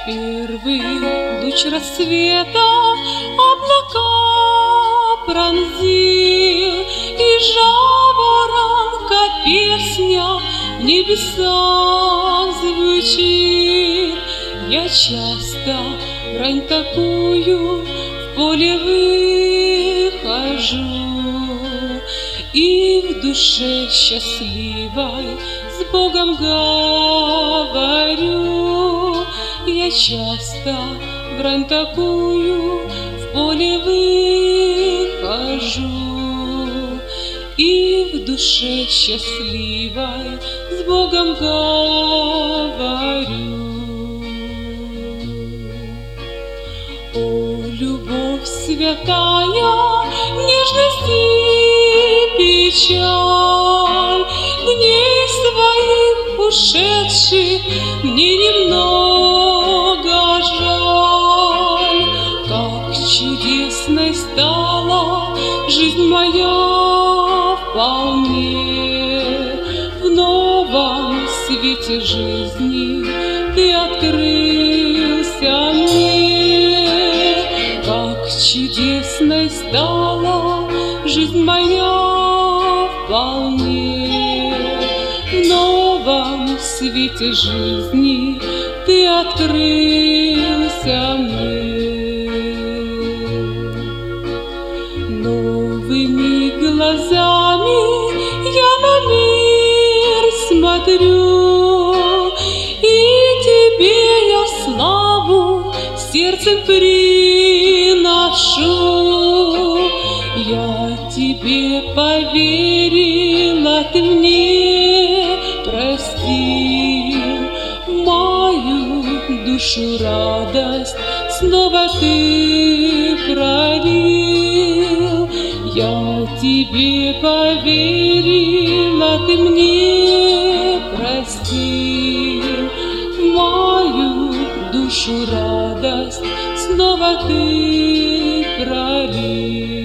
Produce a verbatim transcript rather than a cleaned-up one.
Первый луч рассвета облака пронзил, и жаворонка песня в небесах звучит. Я часто в рань такую в поле выхожу, и в душе счастливой с Богом говорю. Я часто в рань такую в поле выхожу, и в душе счастливой с Богом говорю. О, любовь святая, нежность и печаль, дней своих ушедших мне немного жаль. Как чудесной стала жизнь моя вполне, в новом свете жизни ты открылся мне. Как чудесной стала жизнь моя вполне, в новом свете жизни ты открылся мне. Новыми глазами я на мир смотрю, и тебе я славу сердцем приношу. Я тебе поверила, ты мне простил, мою душу радость снова ты пролил. Я тебе поверила, ты мне простил, мою душу радость снова ты пролил.